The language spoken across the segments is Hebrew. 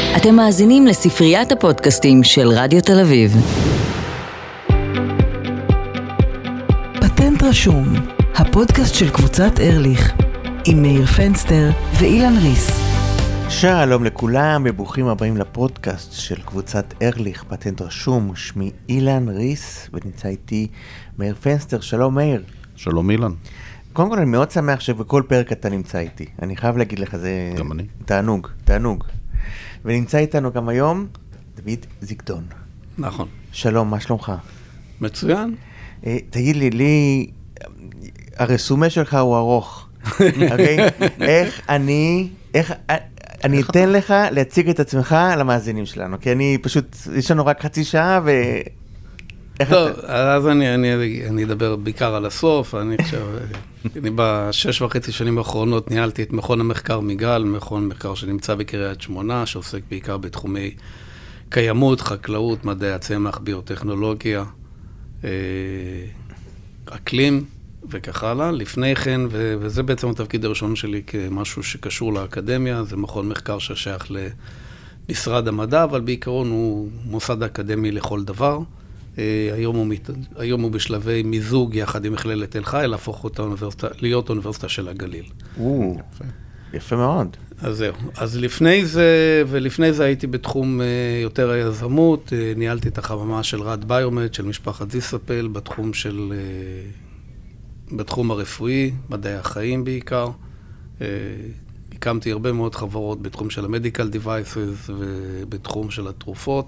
אתם מאזינים לספריית הפודקאסטים של רדיו תל אביב. פטנט רשום, הפודקאסט של קבוצת ארליך, עם מאיר פנסטר ואילן ריס. שלום לכולם וברוכים הבאים לפודקאסט של קבוצת ארליך, פטנט רשום. שמי אילן ריס ונמצא איתי מאיר פנסטר. שלום מאיר. שלום אילן. קודם כל אני מאוד שמח שבכל פרק אתה נמצא איתי. אני חייב להגיד לך, זה גם אני. תענוג. ונמצא איתנו גם היום דוד זיגדון. נכון. שלום, מה שלומך? מצוין. תגיד לי, הרסומה שלך הוא ארוך. אוקיי? איך אני אתן לך להציג את עצמך למאזינים שלנו, כי אני פשוט, יש לנו רק חצי שעה טוב, אז אני אדבר בעיקר על הסוף. אני חושב, אני ב6.5 שנים האחרונות ניהלתי את מכון המחקר מיגל, מכון מחקר שנמצא בקריית שמונה, שעוסק בעיקר בתחומי קיימות, חקלאות, מדעי הצמח, ביוטכנולוגיה, אקלים וכך הלאה. לפני כן, וזה בעצם התפקיד הראשון שלי כמשהו שקשור לאקדמיה, זה מכון מחקר ששייך למשרד המדע, אבל בעיקרון הוא מוסד אקדמי לכל דבר. היום הוא בשלבי מיזוג יחד עם מכללת תל חי, להפוך אותה להיות אוניברסיטה של הגליל. יפה מאוד. אז זהו. אז לפני זה הייתי בתחום יותר היזמות, ניהלתי את החממה של רד ביומד, של משפחת זיספל, בתחום הרפואי, מדעי החיים בעיקר. הקמתי הרבה מאוד חברות בתחום של ה-Medical Devices ובתחום של התרופות.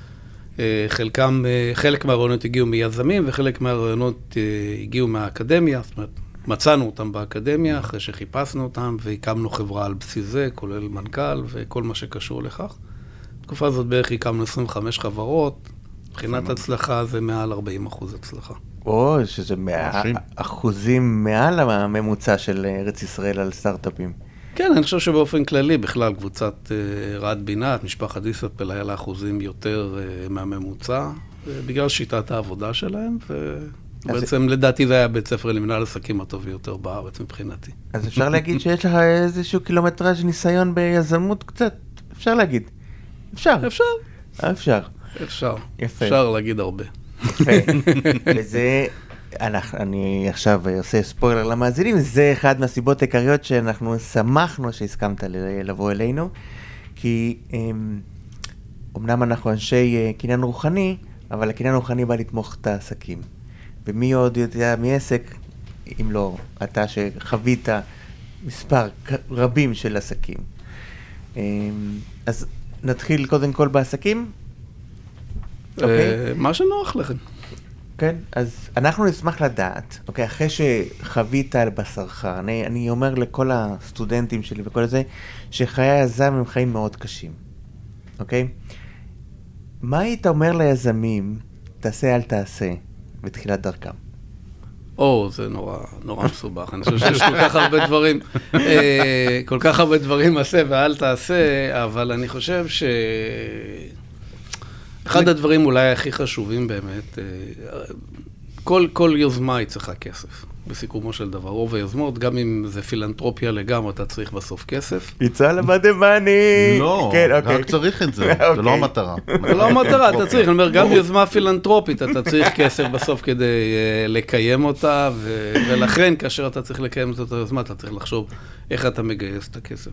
חלק מהרעיונות הגיעו מיזמים וחלק מהרעיונות הגיעו מהאקדמיה, זאת אומרת, מצאנו אותם באקדמיה אחרי שחיפשנו אותם והקמנו חברה על בסיס זה, כולל מנכ"ל וכל מה שקשור לכך. בתקופה הזאת בערך הקמנו 25 חברות, מבחינת הצלחה זה מעל 40% הצלחה. שזה 100% מעל הממוצע של ארץ ישראל על סטארט-אפים. כן, אני חושב שבאופן כללי, בכלל קבוצת רד בינת, משפחת זיספל, היה לה אחוזים יותר מהממוצע, בגלל שיטת העבודה שלהם, ובעצם לדעתי זה היה בית ספר למנהל עסקים הטוב ביותר בארץ מבחינתי. אז אפשר להגיד שיש לך איזשהו קילומטראז' ניסיון ביזמות קצת? אפשר להגיד. אפשר. אפשר להגיד הרבה. וזה... אני עכשיו עושה ספוילר למאזינים, זה אחד מהסיבות העיקריות שאנחנו שמחנו שהסכמת לבוא אלינו, כי אמנם אנחנו אנשי קניין רוחני, אבל הקניין הרוחני בא לתמוך את העסקים. ומי עוד יודע מעסק, אם לא, אתה שחווית מספר רבים של עסקים. אז נתחיל קודם כל בעסקים? מה שנוח לכם. כן, אז אנחנו נשמח לדעת, אוקיי, אחרי שחווית על בשרך, אני אומר לכל הסטודנטים שלי וכל זה, שחיי היזם הם חיים מאוד קשים, אוקיי? מה היית אומר ליזמים, תעשה אל תעשה, בתחילת דרכם? זה נורא מסובך. אני חושב שיש כל כך הרבה דברים עשה ואל תעשה, אבל אני חושב אחד הדברים אולי הכי חשובים באמת, כל יוזמה היא צריכה כסף, בסיכומו של דבר. רוב היוזמות, גם אם זה פילנטרופיה לגמרי, אתה צריך בסוף כסף. יצא לבדי מאני! לא, רק צריך את זה, זה לא המטרה. זה לא המטרה, אתה צריך, אני אומר, גם יוזמה פילנטרופית, אתה צריך כסף בסוף כדי לקיים אותה, ולכן כאשר אתה צריך לקיים את היוזמה, אתה צריך לחשוב איך אתה מגייס את הכסף.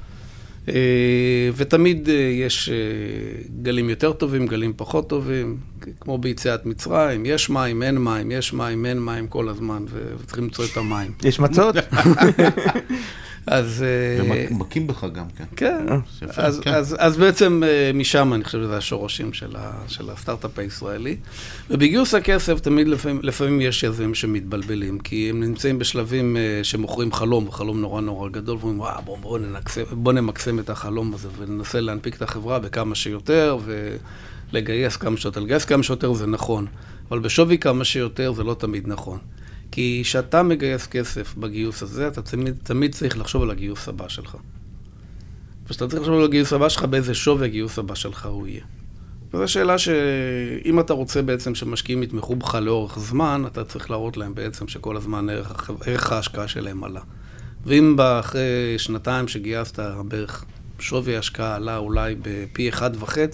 ותמיד יש גלים יותר טובים, גלים פחות טובים, כמו ביציאת מצרים, יש מים, אין מים, יש מים, אין מים כל הזמן, וצריכים למצוא את המים. יש מצות? אז... ומקים בך גם, כן. כן, אז בעצם משם אני חושב שזה השורשים של הסטארט-אפ הישראלי. ובגיוס הכסף תמיד לפעמים יש יזמים שמתבלבלים, כי הם נמצאים בשלבים שמוכרים חלום, וחלום נורא נורא גדול, ואומרים, בוא נמקסם את החלום הזה, וננסה להנפיק את החברה בכמה שיותר, ולגייס כמה שיותר. לגייס כמה שיותר זה נכון, אבל בשווי כמה שיותר זה לא תמיד נכון. כי כשאתה מגייס כסף בגיוס הזה, אתה תמיד צריך לחשוב על הגיוס הבא שלך. וכשאתה צריך לחשוב על הגיוס הבא שלך, באיזה שווי הגיוס הבא שלך הוא יהיה. וזו שאלה שאם אתה רוצה בעצם שמשקיעים יתמכו בך לאורך זמן, אתה צריך להראות להם בעצם שכל הזמן ערך ההשקעה שלהם עלה. ואם אחרי שנתיים שגייסת בערך שווי ההשקעה עלה אולי בפי 1.5,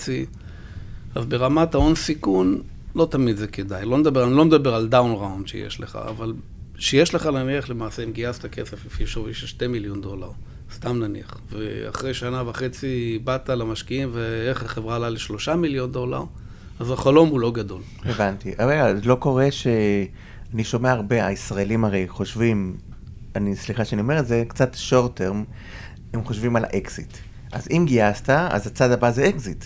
אז ברמת ההון סיכון, לא תמיד זה כדאי. אני לא מדבר על דאון ראונד שיש לך, אבל שיש לך להניח למעשה, אם גייסת כסף לפי שווי של $2 מיליון, סתם נניח, ואחרי 1.5 שנה באת למשקיעים, ואיך החברה עלה ל$3 מיליון, אז החלום הוא לא גדול. הבנתי. אבל לא קורה שאני שומע הרבה, הישראלים הרי חושבים, סליחה שאני אומר את זה, קצת short term, הם חושבים על האקזיט. אז אם גייסת, אז הצד הבא זה אקזיט.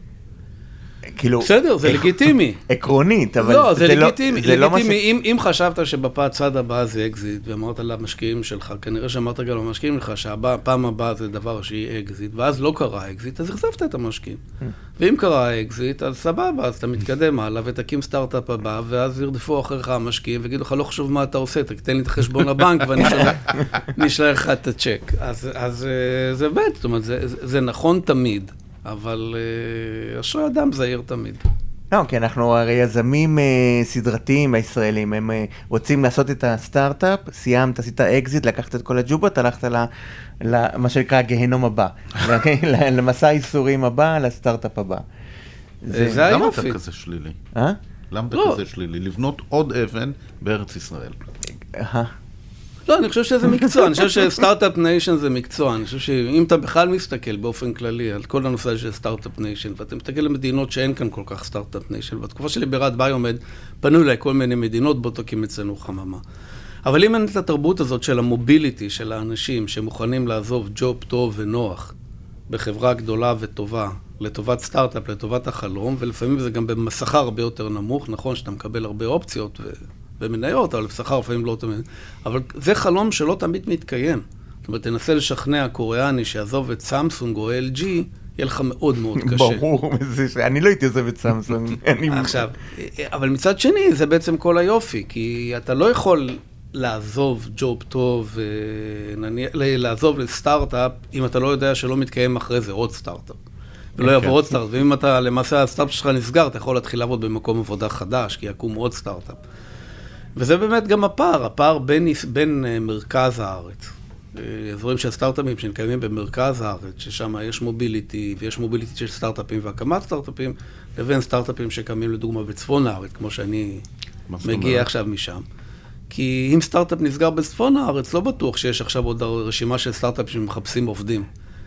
כאילו, בסדר, זה לגיטימי. עקרונית, אבל לא, זה לגיטימי. זה לא אם חשבת שבצד הבא זה אקזיט, ואמרת למשקיעים שלך, כנראה שאמרת גם למשקיעים לך, שהפעם הבאה זה דבר שהיא אקזיט, ואז לא קרה אקזיט, אז החשפת את המשקיעים. ואם קרה אקזיט, אז סבבה, אז אתה מתקדם הלאה, ותקים סטארט-אפ הבא, ואז ירדפו אחריך המשקיעים, ויגידו לך, לא חשוב מה אתה עושה, תתן לי את חשבון הבנק, ואני אשלח לך את הצ'ק. אז זה בית, זאת אומרת, זה נכון תמיד. אבל אשרי אדם זהיר תמיד. לא, כי אנחנו הרי יזמים סדרתיים הישראלים, הם רוצים לעשות את הסטארט-אפ, סיימת, עשית אקזיט, לקחת את כל הג'ובות, הלכת למה שנקרא גהנום הבא, למסע איסורים הבא, לסטארט-אפ הבא. זה היופי. למה אתה כזה שלילי? למה אתה כזה שלילי? לבנות עוד אבן בארץ ישראל. לא, אני חושב שזה מקצוע, אני חושב שסטארט-אפ ניישן זה מקצוע, אני חושב שאם אתה בכלל מסתכל באופן כללי על כל הנושא של סטארט-אפ ניישן, ואתה מסתכל למדינות שאין כאן כל כך סטארט-אפ ניישן, בתקופה שלי בירת ביומד, פנו אליי כל מיני מדינות, בוא תקים אצלנו חממה. אבל אם אין את התרבות הזאת של המוביליטי של האנשים שמוכנים לעזוב ג'וב טוב ונוח בחברה גדולה וטובה, לטובת סטארט-אפ, לטובת החלום, ולפעמים זה גם בשכר הרבה יותר נמוך, נכון שאתה מקבל הרבה אופציות במניות, אבל בשכר לפעמים לא תמיד. אבל זה חלום שלא תמיד מתקיים. זאת אומרת, תנסה לשכנע קוריאני שיעזוב את סמסונג או LG, יהיה לך מאוד מאוד קשה. ברור, אני לא הייתי עוזב את סמסונג. עכשיו, אבל מצד שני, זה בעצם כל היופי, כי אתה לא יכול לעזוב ג'וב טוב, לעזוב לסטארט-אפ, אם אתה לא יודע שלא מתקיים אחרי זה עוד סטארט-אפ. ולא יעבור עוד סטארט-אפ. ואם אתה, למעשה, הסטארט-אפ שלך נסגר, אתה יכול להתחיל לעבוד במקום עבודה חדש, כי יקום עוד סטארט-אפ. וזה באמת גם הפער בין מרכז הארץ. אזורים של סטארט-אפים שנקיימים במרכז הארץ, ששם יש מוביליטי, ויש מוביליטי של סטארט-אפים והקמת סטארט-אפים, לבין סטארט-אפים שקיימים לדוגמה בצפון הארץ, כמו שאני מגיע עכשיו משם. כי אם סטארט-אפ נסגר בצפון הארץ, לא בטוח שיש עכשיו עוד רשימה של סטארט-אפים שמחפשים עובדים.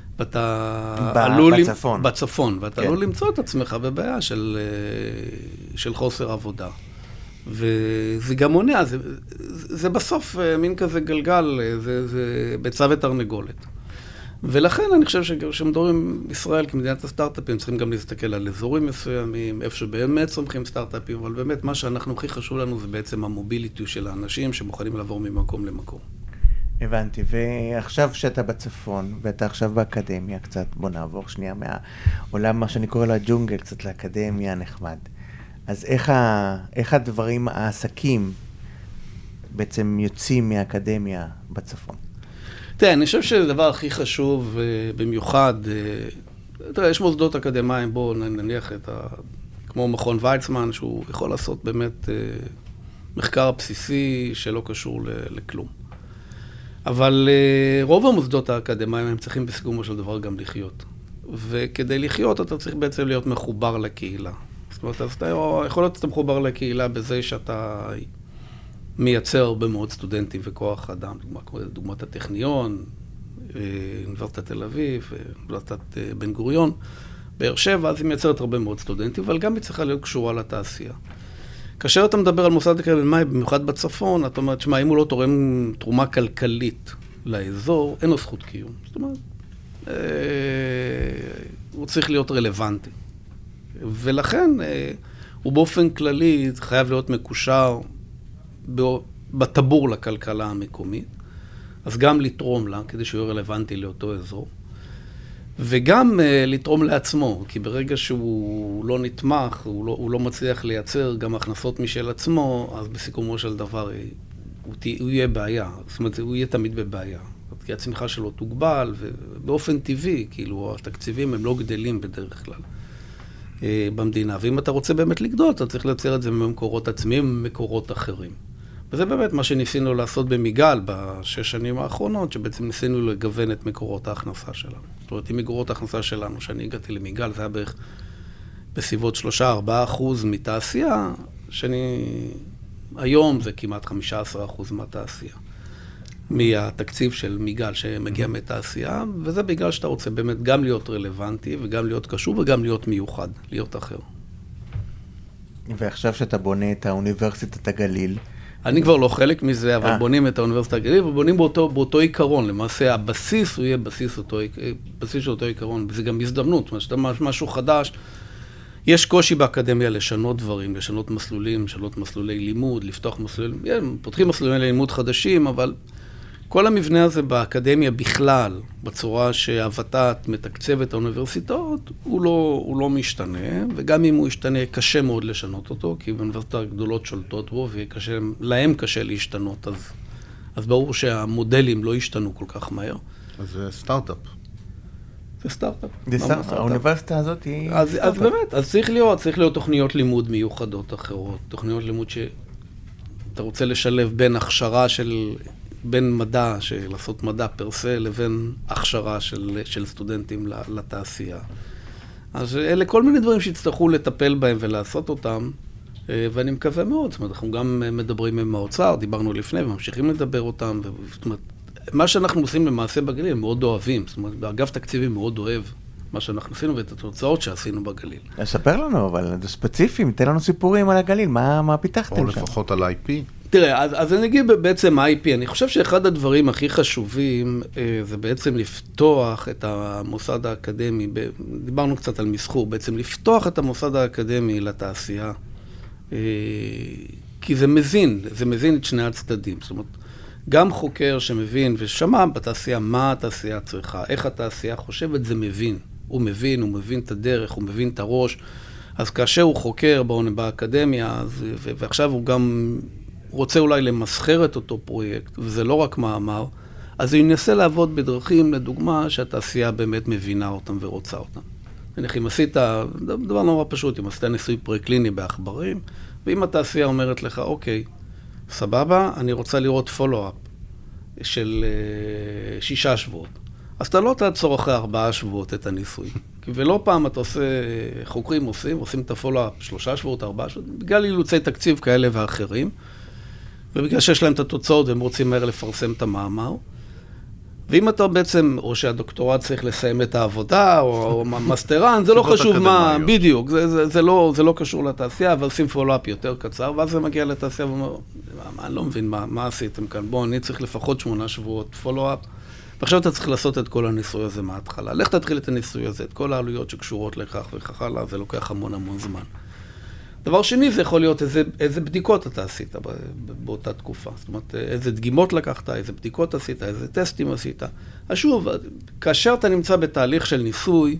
בצפון, ואתה עלול למצוא את עצמך בבעיה של חוסר עבודה. וזה גם מונע, זה בסוף מין כזה גלגל, זה ביצה ותרנגולת. ולכן אני חושב שכשמדברים ישראל כמדינת הסטארט-אפים, צריכים גם להסתכל על אזורים מסוימים, איפה שבאמת צומחים סטארט-אפים, אבל באמת מה שאנחנו הכי חשוב לנו זה בעצם המוביליטי של האנשים שמוכנים לעבור ממקום למקום. הבנתי, ועכשיו שאתה בצפון, ואתה עכשיו באקדמיה קצת, בוא נעבור שנייה מהעולם, מה שאני קורא לו הג'ונגל, קצת לאקדמיה נחמד. אז איך הדברים, העסקים, בעצם יוצאים מהאקדמיה בצפון? תראה, אני חושב שהדבר הכי חשוב, במיוחד, תראה, יש מוסדות אקדמיים, בואו נניח כמו מכון ויצמן, שהוא יכול לעשות באמת מחקר בסיסי שלא קשור לכלום. אבל רוב המוסדות האקדמיים הם צריכים בסיכומו של דבר גם לחיות. וכדי לחיות אתה צריך בעצם להיות מחובר לקהילה. זאת אומרת, אז אתה יכול להיות שאתה מחובר לקהילה בזה שאתה מייצר הרבה מאוד סטודנטים וכוח אדם, דוגמת הטכניון, אוניברסיטת תל אביב, אוניברסיטת בן גוריון, באר שבע, אז היא מייצרת הרבה מאוד סטודנטים, אבל גם היא צריכה להיות קשורה לתעשייה. כאשר אתה מדבר על מוסד אקדמי, במיוחד בצפון, אתה אומר, תשמע, אם הוא לא תורם תרומה כלכלית לאזור, אין לו זכות קיום. זאת אומרת, הוא צריך להיות רלוונטי. ולכן הוא באופן כללי חייב להיות מקושר בטבור לכלכלה המקומית, אז גם לתרום לה כדי שהוא יהיה רלוונטי לאותו אזור, וגם לתרום לעצמו, כי ברגע שהוא לא נתמך, הוא לא מצליח לייצר גם הכנסות משל עצמו, אז בסיכומו של דבר הוא יהיה בעיה, זאת אומרת הוא יהיה תמיד בבעיה, כי הצמיחה שלו תוגבל, ובאופן טבעי, כאילו התקציבים הם לא גדלים בדרך כלל. במדינה, ואם אתה רוצה באמת לגדול, אתה צריך לייצר את זה ממקורות עצמיים ומקורות אחרים. וזה באמת מה שניסינו לעשות במיגל בשש שנים האחרונות, שבעצם ניסינו לגוון את מקורות ההכנסה שלנו. זאת אומרת, עם מגורות ההכנסה שלנו, שאני הגעתי למיגל, זה היה בערך בסביבות 3-4% מתעשייה, היום זה כמעט 15% מהתעשייה. מהתקציב של מיגל שמגיע מתעשייה, וזה בגלל שאתה רוצה באמת גם להיות רלוונטי, וגם להיות קשור, וגם להיות מיוחד, להיות אחר. ועכשיו שאתה בונה את האוניברסיטת הגליל, אני כבר לא חלק מזה, אבל בונים את האוניברסיטת הגליל, ובונים באותו עיקרון. למעשה, הבסיס הוא יהיה בסיס של אותו עיקרון, וזה גם הזדמנות, משהו חדש. יש קושי באקדמיה לשנות דברים, לשנות מסלולים, לשנות מסלולי לימוד, לפתוח מסלולים, פותחים מסלולי לימוד חדשים, אבל כל המבנה הזה באקדמיה בכלל, בצורה שהוות"ת מתקצב את האוניברסיטאות, הוא לא משתנה, וגם אם הוא ישתנה, קשה מאוד לשנות אותו, כי באוניברסיטאות הגדולות שולטות בו, ולהם קשה להשתנות, אז ברור שהמודלים לא ישתנו כל כך מהר. אז זה סטארט-אפ. זה סטארט-אפ. האוניברסיטה הזאת היא... אז באמת, אז צריך להיות תוכניות לימוד מיוחדות אחרות, תוכניות לימוד שאתה רוצה לשלב בין הכשרה בין מדע, לעשות מדע פרסה, לבין הכשרה של סטודנטים לתעשייה. אז אלה כל מיני דברים שיצטרכו לטפל בהם ולעשות אותם, ואני מקווה מאוד. זאת אומרת, אנחנו גם מדברים עם האוצר, דיברנו לפני וממשיכים לדבר אותם. זאת אומרת, מה שאנחנו עושים למעשה בגליל, הם מאוד אוהבים. זאת אומרת, באגף תקציבים מאוד אוהב מה שאנחנו עשינו ואת התוצאות שעשינו בגליל. ספר לנו, אבל זה ספציפיים, תן לנו סיפורים על הגליל, מה פיתחתם שם? או לפחות על IP. תראה, אז אני אגיד בעצם IP, אני חושב שאחד הדברים הכי חשובים זה בעצם לפתוח את המוסד האקדמי, דיברנו קצת על מסחור, בעצם לפתוח את המוסד האקדמי לתעשייה, כי זה מזין את שני הצדדים, זאת אומרת, גם חוקר שמבין ושמע בתעשייה מה התעשייה צריכה, איך התעשייה חושבת, זה מבין. הוא מבין את הדרך, הוא מבין את הראש. אז כאשר הוא חוקר באקדמיה, ועכשיו הוא גם רוצה אולי למסחר את אותו פרויקט, וזה לא רק מאמר, אז הוא ינסה לעבוד בדרכים, לדוגמה, שהתעשייה באמת מבינה אותם ורוצה אותם. אם עשית, דבר נורא פשוט, אם עשית ניסוי פרה-קליני בעכברים, ואם התעשייה אומרת לך, אוקיי, סבבה, אני רוצה לראות פולו-אפ של 6 שבועות. אז אתה לא תעצור אחרי 4 שבועות את הניסוי. ולא פעם אתה עושה, חוקרים עושים את הפולו-אפ 3 שבועות, 4 שבועות, בגלל אילוצי תקציב כאלה ואחרים, ובגלל שיש להם את התוצאות והם רוצים מהר לפרסם את המאמר. ואם אתה בעצם, או שהדוקטורט צריך לסיים את העבודה, או מסטרן, זה לא חשוב מה, בדיוק, זה לא קשור לתעשייה, אבל עושים פולו-אפ יותר קצר, ואז זה מגיע לתעשייה ואומר, אני לא מבין מה עשיתם כאן, בואו, אני צריך לפחות 8 שבועות פולו-אפ, ועכשיו אתה צריך לעשות את כל הניסוי הזה מההתחלה. לך תתחיל את הניסוי הזה, את כל העלויות שקשורות לכך וכך הלאה, זה לוקח המון זמן. דבר שני, זה יכול להיות איזה בדיקות אתה עשית באותה תקופה. זאת אומרת, איזה דגימות לקחת, איזה בדיקות עשית, איזה טסטים עשית. אז שוב, כאשר אתה נמצא בתהליך של ניסוי,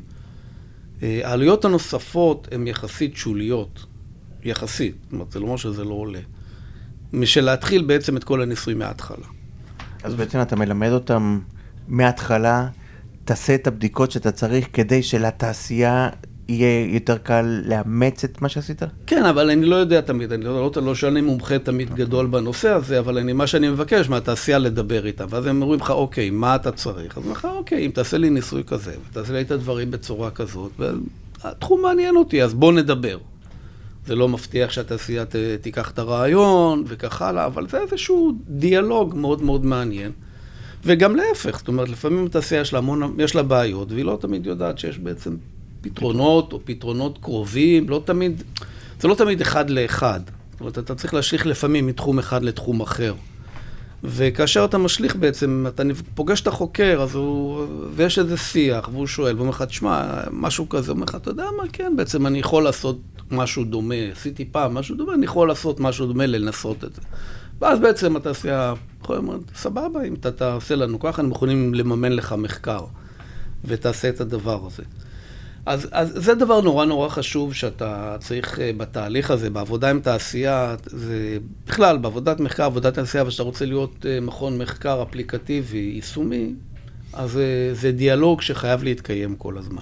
העלויות הנוספות הן יחסית שוליות. יחסית. זאת אומרת, זה לא אומר שזה לא עולה. משל להתחיל בעצם את כל הניסוי מההתחלה. אז בעצם אתה מלמד אותם מההתחלה, תעשה את הבדיקות שאתה צריך כדי שלתעשייה יהיה יותר קל לאמץ את מה שעשית? כן, אבל אני לא יודע תמיד, אני לא שאני מומחה תמיד גדול בנושא הזה, אבל מה שאני מבקש מהתעשייה לדבר איתה, ואז הם אומרים לך, אוקיי, מה אתה צריך? אז אני אומר לך, אוקיי, אם תעשה לי ניסוי כזה, ותעשה לי את הדברים בצורה כזאת, והתחום מעניין אותי, אז בוא נדבר. זה לא מבטיח שהתעשייה תיקח את הרעיון וכך הלאה, אבל זה איזשהו דיאלוג מאוד מאוד מעניין. וגם להפך, זאת אומרת, לפעמים התעשייה יש לה בעיות, והיא לא תמיד יודעת שיש בעצם פתרונות או פתרונות קרובים, זה לא תמיד אחד לאחד. זאת אומרת, אתה צריך להשליך לפעמים מתחום אחד לתחום אחר. וכאשר אתה משליך בעצם, אתה פוגש את החוקר, ויש איזה שיח, והוא שואל, והוא אומר לך, תשמע, משהו כזה, הוא אומר לך, אתה יודע מה, כן, בעצם אני יכול לעשות משהו דומה, עשיתי פעם משהו דומה, אני יכול לעשות משהו דומה לנסות את זה. ואז בעצם התעשייה, סבבה, אם אתה תעשה לנו ככה, אנחנו יכולים לממן לך מחקר, ותעשה את הדבר הזה. אז זה דבר נורא חשוב שאתה צריך בתהליך הזה, בעבודה עם תעשייה, זה בכלל, בעבודת מחקר, עבודת תעשייה, ושאתה רוצה להיות מכון מחקר אפליקטיבי, יישומי, אז זה דיאלוג שחייב להתקיים כל הזמן.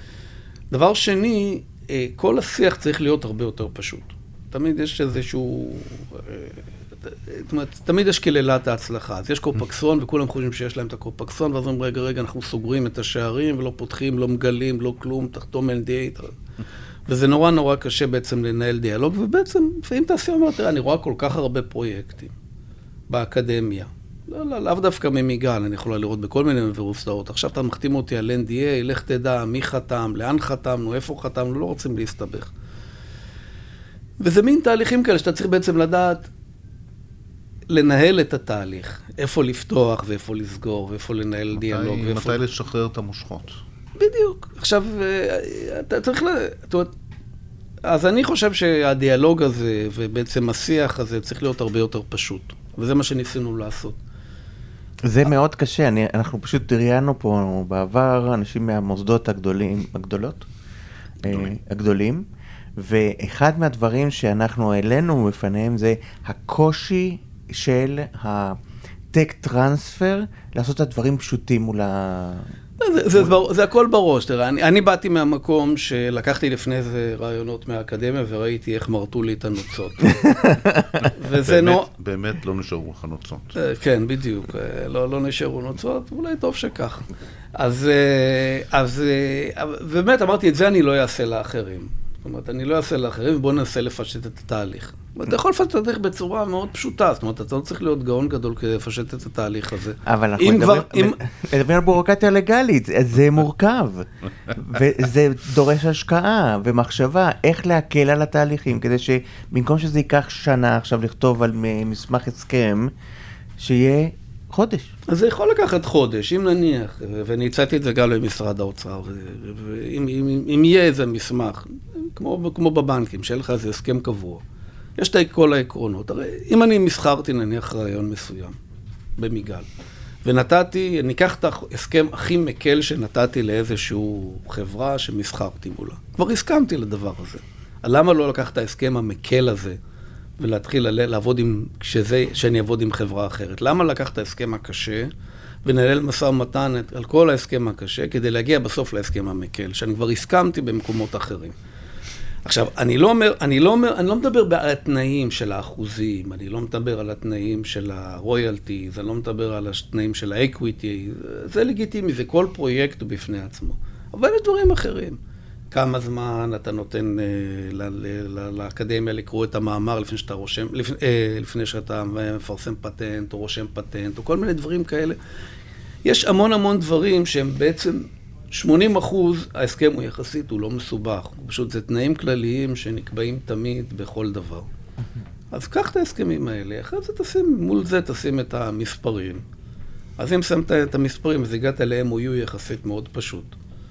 דבר שני, כל השיח צריך להיות הרבה יותר פשוט. תמיד יש איזשהו, זאת אומרת, תמיד יש כללת ההצלחה. אז יש קורפקסון, וכולם חושבים שיש להם את הקורפקסון, ואז אומרים, רגע, אנחנו סוגרים את השערים, ולא פותחים, לא מגלים, לא כלום, תחתום NDA. וזה נורא נורא קשה בעצם לנהל דיאלוג, ובעצם, אם תעשי אומר, תראה, אני רואה כל כך הרבה פרויקטים באקדמיה. לאו דווקא ממיגל, אני יכולה לראות בכל מיני אוניברסיטאות. עכשיו אתה מחתים אותי על NDA, לך תדע מי חתם, לאן חתמנו, איפה חתמנו, לא רוצים להסתבך. וזה מין תהליכים כאלה שאתה צריך בעצם לדעת לנהל את התהליך, איפה לפתוח ואיפה לסגור ואיפה לנהל דיאלוג. מתי לשחרר את המושכות. בדיוק. עכשיו, אתה צריך אז אני חושב שהדיאלוג הזה ובעצם השיח הזה צריך להיות הרבה יותר פשוט. וזה מה שניסינו לעשות. זה מאוד קשה, אנחנו פשוט ראיינו פה בעבר אנשים מהמוסדות הגדולים, ואחד מהדברים שאנחנו העלינו בפניהם זה הקושי של הטק טרנספר, לעשות את הדברים פשוטים מול זה הכל בראש, תראה, אני באתי מהמקום שלקחתי לפני זה רעיונות מהאקדמיה וראיתי איך מרתו לי את הנוצות. באמת לא נשארו לך נוצות. כן, בדיוק, לא נשארו נוצות, אולי טוב שכך. אז באמת אמרתי, את זה אני לא אעשה לאחרים. זאת אומרת, אני לא אעשה לאחרים, ובואו ננסה לפשט את התהליך. אתה יכול לפשט את התהליך בצורה מאוד פשוטה, זאת אומרת, אתה לא צריך להיות גאון גדול כדי לפשט את התהליך הזה. אבל אנחנו מדברים על בירוקרטיה לגלית, זה מורכב, וזה דורש השקעה ומחשבה, איך להקל על התהליכים, כדי שבמקום שזה ייקח שנה עכשיו לכתוב על מסמך הסכם, שיהיה חודש. אז זה יכול לקחת חודש, אם נניח, ואני הצעתי את זה גם למשרד האוצר, אם יהיה איזה מסמך, כמו בבנקים, שיהיה לך איזה הסכם קבוע, יש את כל העקרונות. הרי אם אני מסחרתי נניח רעיון מסוים, במיגל, ונתתי, ניקח את ההסכם הכי מקל שנתתי לאיזשהו חברה שמסחרתי מולה. כבר הסכמתי לדבר הזה. למה לא לקח את ההסכם המקל הזה, ולהתחיל לעבוד שאני אעבוד עם חברה אחרת? למה לקח את ההסכם הקשה, ונהל משא ומתן על כל ההסכם הקשה, כדי להגיע בסוף להסכם המקל, שאני כבר הסכמתי במקומות אחרים. עכשיו, אני לא מדבר על התנאים של האחוזים, אני לא מדבר על התנאים של הרויאלטיז, אני לא מדבר על התנאים של האקוויטי, זה לגיטימי, זה כל פרויקט בפני עצמו. אבל יש דברים אחרים. כמה זמן אתה נותן לאקדמיה לקרוא את המאמר לפני שאתה מפרסם פטנט או רושם פטנט, או כל מיני דברים כאלה. יש המון דברים שהם בעצם 80% ההסכם הוא יחסית, הוא לא מסובך. פשוט זה תנאים כלליים שנקבעים תמיד בכל דבר. אז קח את ההסכמים האלה, אחרי זה מול זה תשים את המספרים. אז אם שמת את המספרים, אז הגעת ל-MOU יחסית מאוד פשוט.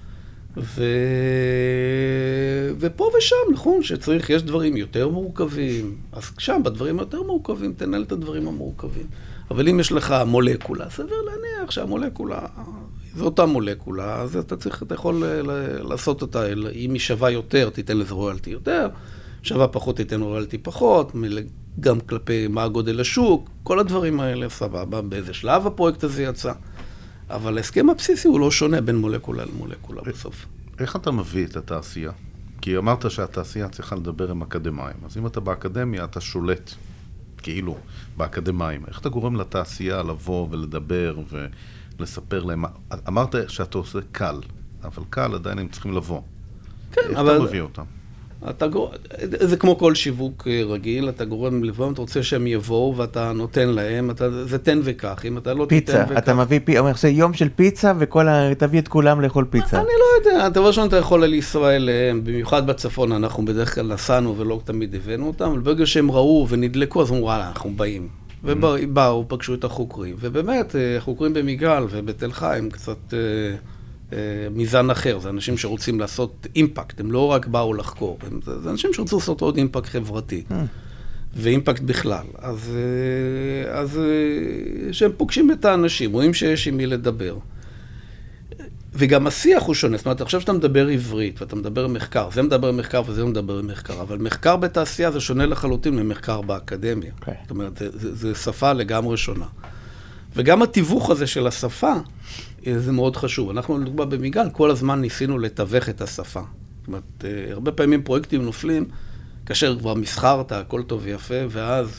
ופה ושם, נכון, שצריך, יש דברים יותר מורכבים, אז שם, בדברים יותר מורכבים, תנהל את הדברים המורכבים. אבל אם יש לך מולקולה, סביר להניח שהמולקולה, זו אותה מולקולה, אז אתה יכול לעשות אותה, אם היא שווה יותר, תיתן לזה רויאלטי יותר, שווה פחות, תיתן רויאלטי פחות, גם כלפי מה הגודל השוק, כל הדברים האלה, סבבה, באיזה שלב הפרויקט הזה יצא. אבל ההסכם הבסיסי הוא לא שונה בין מולקולה למולקולה בסוף. איך אתה מביא את התעשייה? כי אמרת שהתעשייה צריכה לדבר עם אקדמיים. אז אם אתה באקדמיה, אתה שולט, כאילו, באקדמיים. איך אתה גורם לתעשייה לבוא ולדבר ולספר להם? אמרת שאתה עושה קל, אבל קל עדיין הם צריכים לבוא. כן, איך אבל... אתה מביא אותם? זה כמו כל שיווק רגיל, אתה גורם לבוא, אתה רוצה שהם יבואו ואתה נותן להם, זה תן וכך, אם אתה לא תיתן וכך. פיצה, אתה מביא, אומר, זה יום של פיצה תביא את כולם לאכול פיצה. אני לא יודע, דבר ראשון אתה יכול לנסוע אליהם, במיוחד בצפון אנחנו בדרך כלל נסענו ולא תמיד הבאנו אותם, אבל ברגע שהם ראו ונדלקו, אז אמרו, וואלה, אנחנו באים. ובאו, פגשו את החוקרים, ובאמת, החוקרים במיגל ובתל חיים קצת... מיזן אחר, זה אנשים שרוצים לעשות אימפקט, הם לא רק באו לחקור, זה אנשים שרוצים לעשות עוד אימפקט חברתי, ואימפקט בכלל. אז שהם פוגשים את האנשים, רואים שיש עם מי לדבר. וגם השיח הוא שונה, זאת אומרת, עכשיו שאתה מדבר עברית, ואתה מדבר מחקר, זה מדבר מחקר וזה מדבר מחקר, אבל מחקר בתעשייה זה שונה לחלוטין ממחקר באקדמיה. זאת אומרת, זה שפה לגמרי שונה. וגם התיווך הזה של השפה, זה מאוד חשוב. אנחנו לדוגמה במיגל, כל הזמן ניסינו לתווך את השפה. זאת אומרת, הרבה פעמים פרויקטים נופלים, כאשר כבר מסחרת, הכל טוב ויפה, ואז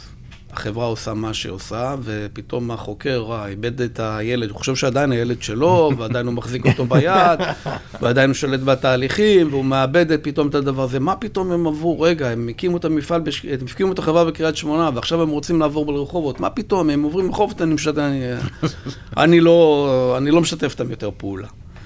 החברה עושה מה שעושה, ופתאום החוקר איבד את הילד, הוא חושב שעדיין הילד שלו, ועדיין הוא מחזיק אותו ביד, ועדיין הוא שולט בתהליכים, והוא מאבד פתאום את הדבר הזה. מה פתאום הם עברו? רגע, הם הקימו את המפעל, הם הקימו את החברה בקריית שמונה, ועכשיו הם רוצים לעבור ברחובות. מה פתאום? הם עוברים רחובות, אני לא משתף אותם יותר פעולה.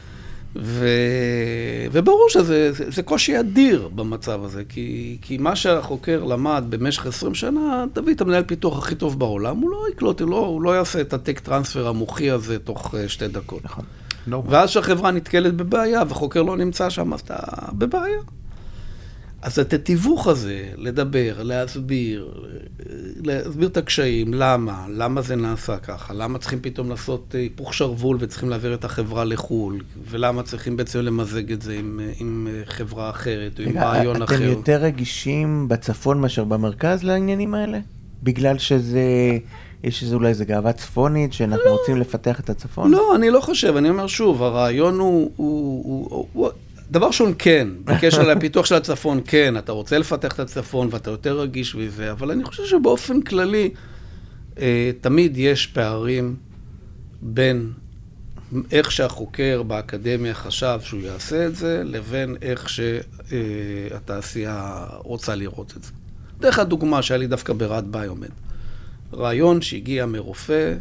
וברור שזה קושי אדיר במצב הזה, כי מה שהחוקר למד במשך 20 שנה, תביא את המנהל פיתוח הכי טוב בעולם, הוא לא יקלוט, הוא לא יעשה את הטק טרנספר המוחי הזה תוך 2 דקות. ואז שהחברה נתקלת בבעיה, וחוקר לא נמצא שם, אז אתה בבעיה. אז את התיווך הזה, לדבר, להסביר את הקשיים, למה זה נעשה ככה, למה צריכים פתאום לעשות היפוך שרוול וצריכים להעביר את החברה לחול, ולמה צריכים בעצם למזג את זה עם חברה אחרת או עם רעיון אחר. אתם יותר רגישים בצפון מאשר במרכז לעניינים האלה? בגלל יש אולי איזו גאווה צפונית שאנחנו רוצים לפתח את הצפון? לא, אני לא חושב, אני אומר שוב, הרעיון הוא דבר שון כן, בקשר לפיתוח של הצפון כן, אתה רוצה לפתח את הצפון ואתה יותר רגיש וזה, אבל אני חושב שבאופן כללי תמיד יש פערים בין איך שהחוקר באקדמיה חשב שהוא יעשה את זה, לבין איך שהתעשייה רוצה לראות את זה. דרך הדוגמה שהיה לי דווקא ברד ביומד. רעיון שהגיע מרופא,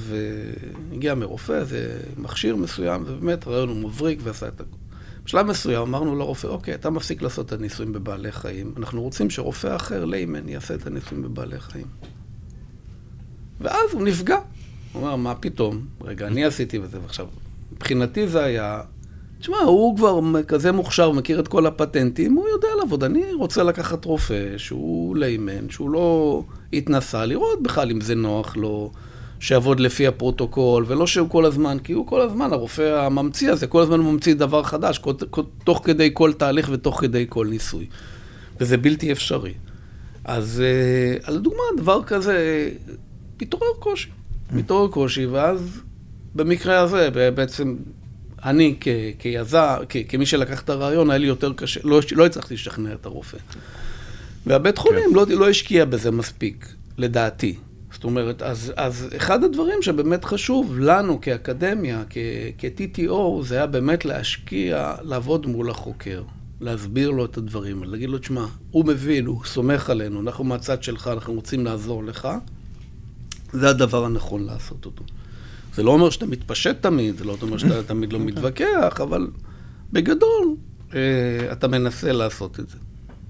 זה מכשיר מסוים, ובאמת רעיון הוא מבריק ועשה את הכל. בשלב מסוים אמרנו לרופא, אוקיי, אתה מפסיק לעשות את הניסויים בבעלי חיים, אנחנו רוצים שרופא אחר, ליימן, יעשה את הניסויים בבעלי חיים. ואז הוא נפגע. הוא אומר, מה פתאום? רגע, אני עשיתי בזה, ועכשיו, מבחינתי זה היה, תשמע, הוא כבר כזה מוכשר, מכיר את כל הפטנטים, הוא יודע לעבוד. אני רוצה לקחת רופא שהוא ליימן, שהוא לא התנסה, לראות בכלל אם זה נוח לו, שיעבוד לפי הפרוטוקול, ולא שהוא כל הזמן, כי הוא כל הזמן, הרופא הממציא הזה, כל הזמן ממציא דבר חדש, תוך כדי כל תהליך ותוך כדי כל ניסוי. וזה בלתי אפשרי. אז על הדוגמה, דבר כזה, מתעורר קושי, ואז במקרה הזה, בעצם, אני כמי שלקח את הרעיון, היה לי יותר קשה, לא הצלחתי לשכנע את הרופא. והבית חולים לא השקיע בזה מספיק, לדעתי. זאת אומרת, אז אחד הדברים שבאמת חשוב לנו כאקדמיה, כ-TTO, זה היה באמת להשקיע, לעבוד מול החוקר, להסביר לו את הדברים, להגיד לו, תשמע, הוא מבין, הוא סומך עלינו, אנחנו מהצד שלך, אנחנו רוצים לעזור לך, זה הדבר הנכון לעשות אותו. זה לא אומר שאתה מתפשט תמיד, זה לא אומר שאתה תמיד לא מתווכח, אבל בגדול, אתה מנסה לעשות את זה.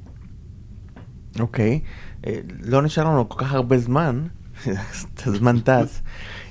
אוקיי, לא נשאר לנו כל כך הרבה זמן, הזמן טס.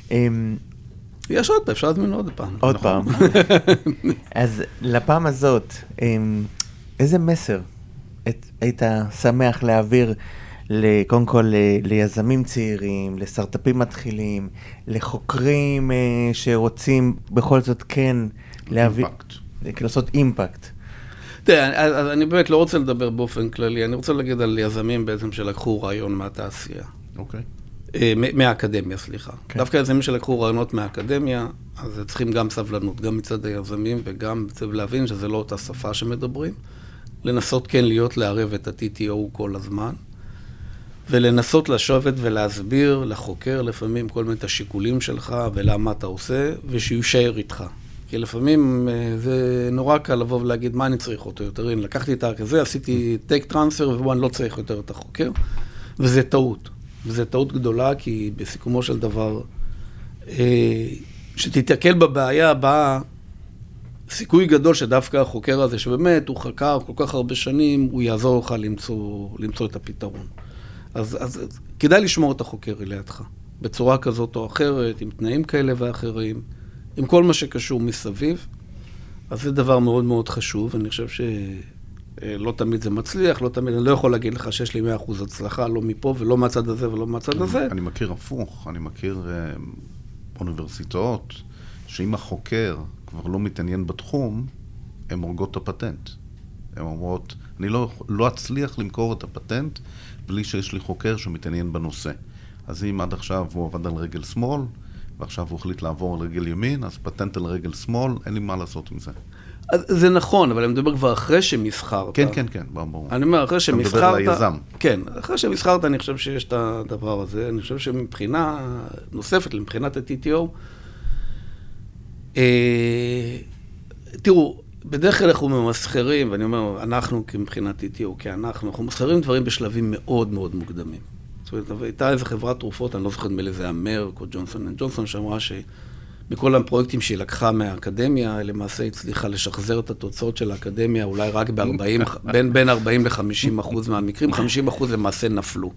יש עוד פעם, אפשר להזמין עוד פעם. עוד פעם. אז לפעם הזאת, איזה מסר היית שמח להעביר קודם כל ליזמים צעירים, לסטארט-אפים מתחילים, לחוקרים שרוצים בכל זאת כן להביא... אימפקט. לעשות אימפקט. תראה, אני באמת לא רוצה לדבר באופן כללי, אני רוצה להגיד על יזמים בעצם שלקחו רעיון מהתעשייה. אוקיי. מהאקדמיה, סליחה. דווקא יזמים שלקחו רעיונות מהאקדמיה, אז צריכים גם סבלנות, גם מצד היזמים, וגם צריך להבין שזה לא אותה שפה שמדברים. לנסות כן לערב את ה-TTO כל הזמן, ולנסות לשבת ולהסביר לחוקר לפעמים כל מיני את השיקולים שלך ולמה אתה עושה, ושיושאר איתך. כי לפעמים זה נורא קל לבוא ולהגיד מה אני צריך אותו יותר. הנה, לקחתי את הכזה, עשיתי טק טרנספר, ובוא אני לא צריך יותר את החוקר, וזה טעות. וזו טעות גדולה, כי בסיכומו של דבר, שתתקל בבעיה הבאה, סיכוי גדול שדווקא החוקר הזה, שבאמת הוא חקר כל כך הרבה שנים, הוא יעזור לך למצוא את הפתרון. אז כדאי לשמור את החוקר לידך, בצורה כזאת או אחרת, עם תנאים כאלה ואחרים, עם כל מה שקשור מסביב. אז זה דבר מאוד מאוד חשוב, אני חושב לא תמיד זה מצליח, לא תמיד, אני לא יכול להגיד לך שיש לי 100% הצלחה, לא מפה ולא מהצד הזה ולא מהצד הזה. אני מכיר הפוך, אני מכיר אוניברסיטאות, שאם החוקר כבר לא מתעניין בתחום, הן הורגות את הפטנט. הן אומרות, אני לא אצליח למכור את הפטנט, בלי שיש לי חוקר שמתעניין בנושא. אז אם עד עכשיו הוא עבד על רגל שמאל, ועכשיו הוא החליט לעבור על רגל ימין, אז פטנט על רגל שמאל, אין לי מה לעשות עם זה. זה נכון, אבל אני מדבר כבר אחרי שמסחרת. כן, כן, כן, ברור. אני אומר, אחרי שמסחרת... אתה מדבר ליזם. כן, אחרי שמסחרת אני חושב שיש את הדבר הזה. אני חושב שמבחינה נוספת, מבחינת ה-TTO, תראו, בדרך כלל אנחנו ממסחרים, ואני אומר, אנחנו מבחינת TTO, כי אנחנו מסחרים דברים בשלבים מאוד מאוד מוקדמים. זאת אומרת, הייתה איזו חברת תרופות, אני לא זוכר מלא זה המרק או ג'ונסון & ג'ונסון, שאמרה שבכל הפרויקטים שהיא לקחה מהאקדמיה, למעשה הצליחה לשחזר את התוצאות של האקדמיה, אולי רק בין 40 ל-50% מהמקרים, 50% למעשה נפלו.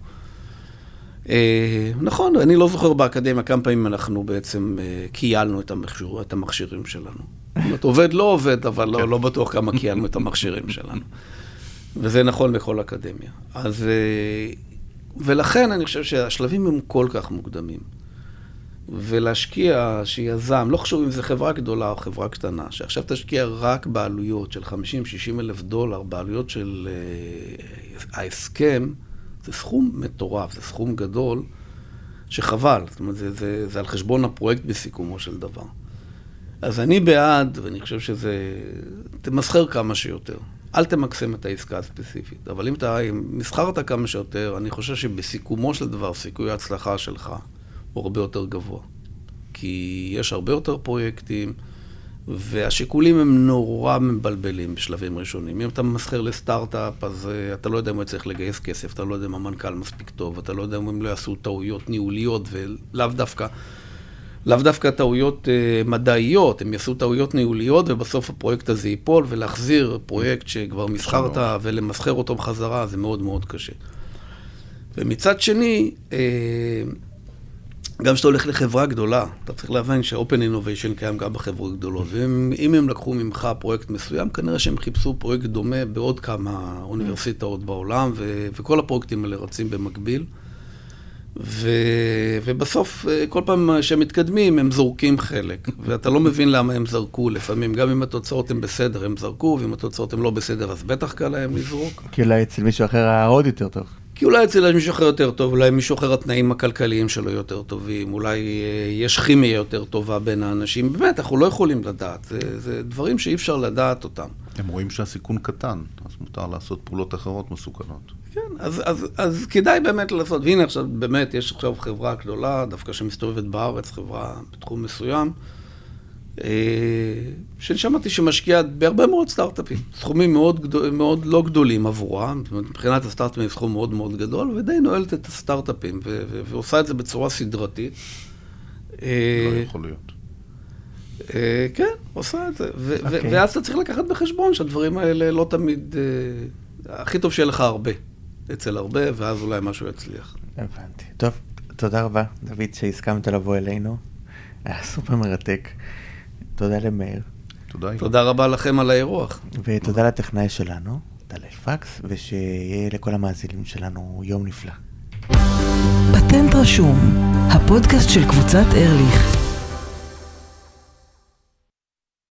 נכון, אני לא זוכר באקדמיה כמה פעמים אנחנו בעצם קיילנו את המכשירים שלנו. זאת אומרת, עובד לא עובד, אבל לא בטוח כמה קיילנו את המכשירים שלנו. וזה נכון בכל אקדמיה. אז... ולכן אני חושב שהשלבים הם כל כך מוקדמים. ולהשקיע שיזם, לא חשוב אם זה חברה גדולה או חברה קטנה, שעכשיו תשקיע רק בעלויות של $50,000-60,000, בעלויות של ההסכם, זה סכום מטורף, זה סכום גדול, שחבל. זאת אומרת, זה על חשבון הפרויקט בסיכומו של דבר. אז אני בעד, ואני חושב שזה... תמסחר כמה שיותר. אל תמקסם את העסקה הספציפית, אבל אם אתה מסחרת כמה שיותר, אני חושב שבסיכומו של דבר, סיכוי ההצלחה שלך הוא הרבה יותר גבוה. כי יש הרבה יותר פרויקטים, והשיקולים הם נורא מבלבלים בשלבים ראשונים. אם אתה מסחר לסטארט-אפ, אז אתה לא יודע אם הוא צריך לגייס כסף, אתה לא יודע אם המנכ"ל מספיק טוב, אתה לא יודע אם הם לא יעשו טעויות ניהוליות, לאו דווקא טעויות מדעיות, הם יעשו טעויות ניהוליות, ובסוף הפרויקט הזה ייפול, ולהחזיר פרויקט שכבר מסחרת ולמסחר אותו בחזרה, זה מאוד מאוד קשה. ומצד שני, גם שאתה הולך לחברה גדולה, אתה צריך להבין ש-Open Innovation קיים גם בחברות גדולות, ואם הם לקחו ממך פרויקט מסוים, כנראה שהם חיפשו פרויקט דומה בעוד כמה אוניברסיטאות בעולם, וכל הפרויקטים האלה רצים במקביל. ובסוף, כל פעם שהם מתקדמים, הם זורקים חלק, ואתה לא מבין למה הם זרקו לפעמים, גם אם התוצאות הן בסדר, הם זרקו, ואם התוצאות הן לא בסדר, אז בטח קל להם לזרוק. כי אולי אצל מישהו אחר עוד יותר טוב. כי אולי אצל מישהו אחר יותר טוב, אולי מישהו אחר התנאים הכלכליים שלו יותר טובים, אולי יש כימיה יותר טובה בין האנשים, באמת, אנחנו לא יכולים לדעת, זה דברים שאי אפשר לדעת אותם. הם רואים שהסיכון קטן, אז מותר לעשות פעולות אחרות מסוכנות. כן, אז כדאי באמת לעשות, והנה עכשיו, באמת, יש עכשיו חברה גדולה, דווקא שמסתובבת בארץ, חברה בתחום מסוים, ששמעתי שמשקיעה בהרבה מאוד סטארט-אפים, סכומים מאוד לא גדולים עבורה, מבחינת הסטארט-אפים סכום מאוד מאוד גדול, ודי נועלת את הסטארט-אפים, ועושה את זה בצורה סדרתית. לא יכול להיות. כן, עושה את זה, ואז אתה צריך לקחת בחשבון שהדברים האלה לא תמיד, הכי טוב שיהיה לך הרבה, אצל הרבה, ואז אולי משהו יצליח. הבנתי. טוב, תודה רבה, דוד, שהסכמת לבוא אלינו. היה סופר מרתק. תודה למאיר. תודה רבה לכם על האירוח. ותודה לטכנאי שלנו, טל אלפקס, ושיהיה לכל המאזינים שלנו יום נפלא. פטנט רשום, הפודקאסט של קבוצת ארליך.